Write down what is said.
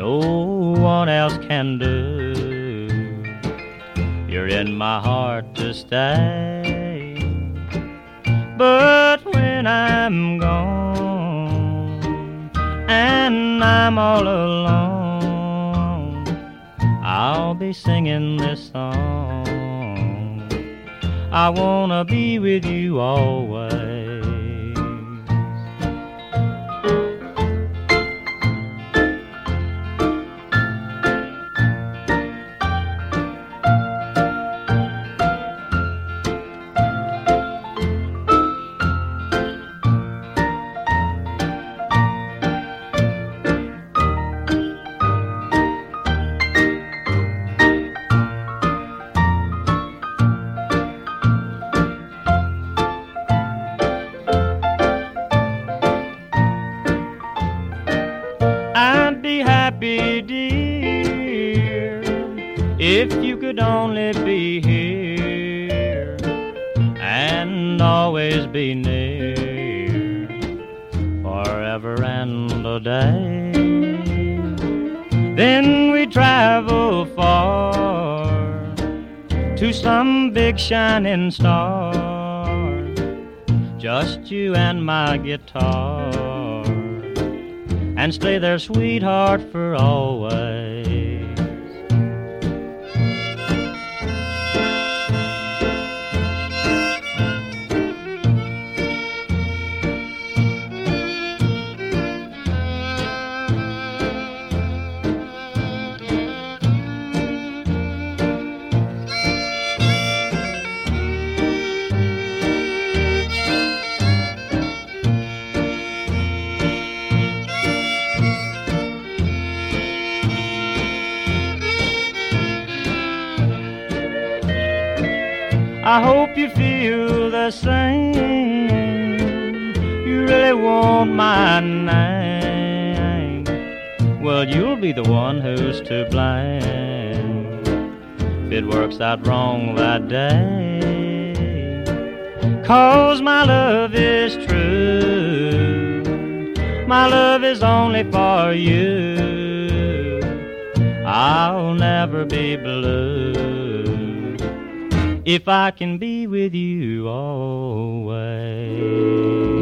no one else can do. You're in my heart to stay, but when I'm gone and I'm all alone, I'll be singing this song. I wanna be with you always. I'd be happy, dear, if you could only be here and always be near, forever and a day. Then we travel far to some big shining star, just you and my guitar, and stay there, sweetheart, for always. I hope you feel the same. You really want my name. Well, you'll be the one who's to blame if it works out wrong that day. 'Cause my love is true. My love is only for you. I'll never be blue if I can be with you always.